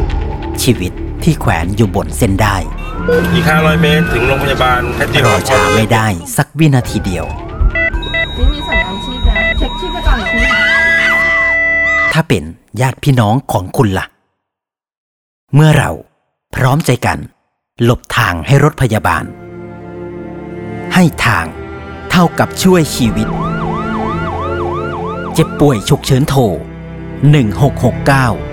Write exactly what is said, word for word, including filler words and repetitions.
ชีวิตที่แขวนอยู่บนเส้นได้อีกห้าร้อยเมตรถึงโรงพยาบาลรอช้าไม่ได้สักวินาทีเดียวนี่มีสัญญาณชีพนะเช็คชีพจรหน่อยพี่ถ้าเป็นญาติพี่น้องของคุณล่ะเมื่อเราพร้อมใจกันหลบทางให้รถพยาบาลให้ทางเท่ากับช่วยชีวิตเจ็บป่วยฉุกเฉินโทรหนึ่งหกหกเก้า